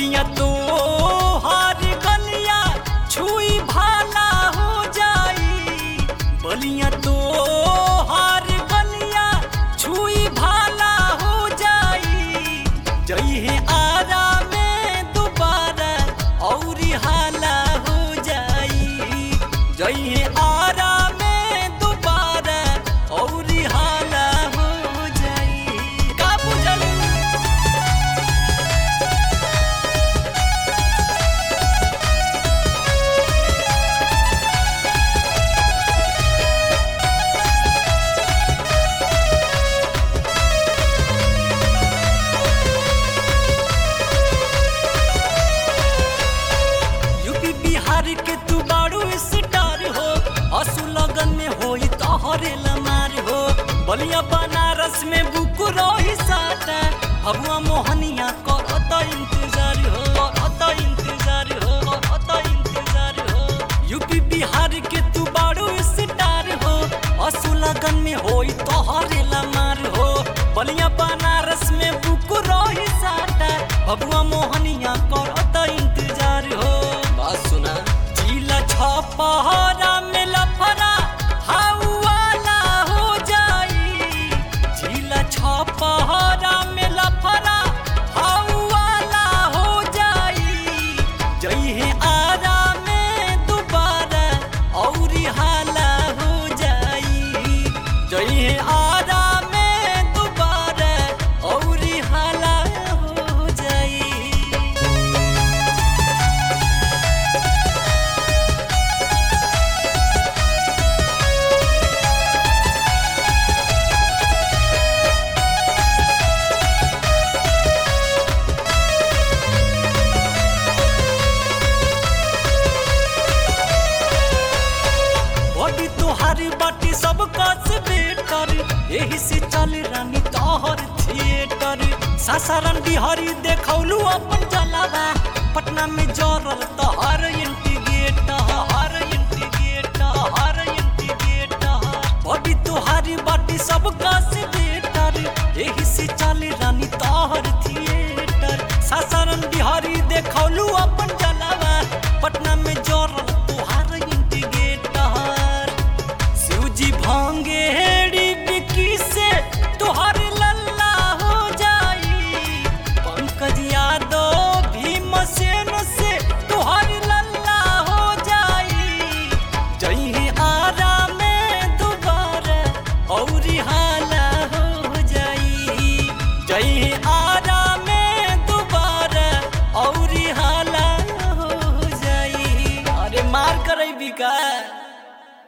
बलिया तो हर गलिया छुई भाला हो जाई। बलिया तो हर गलिया छुई भाला हो जाई। जइहे आरा में दोबारा औरी हाला हो जाई। जइहे आरा में दोबारा औरी हाला हो जाई। का बुझल? यूपी बिहार के तू बाड़ू स्टार हो। असु लगन में होई तोहरे लमार हो। बलिया बनारस में बुक रही साटा। भगवा मोहनिया करत इंतजार हो, करत इंतजार हो, करत इंतजार हो। यूपी बिहार के तू बाड़ू स्टार हो। असु लगन में होई तोहरे लमार हो। बलिया बनारस में बुक रही साटा। भगवा मोहनिया करत इंतजार हो। बात सुना। जिला छपहरा में लफरा हवाला हो जाई। जिला छपहरा में लफरा हवाला हो जाई। जइहे आरा में दोबारा औरी हाला हो जाई। जइहे आरा में दोबारा औरी हाला हो जाई। बॉडी तोहारी बाटी सब काज बेटर। यही से चल रानी तोहर थिएटर। सासाराम बिहारी देखौलू अपन जलावा। पटना में जो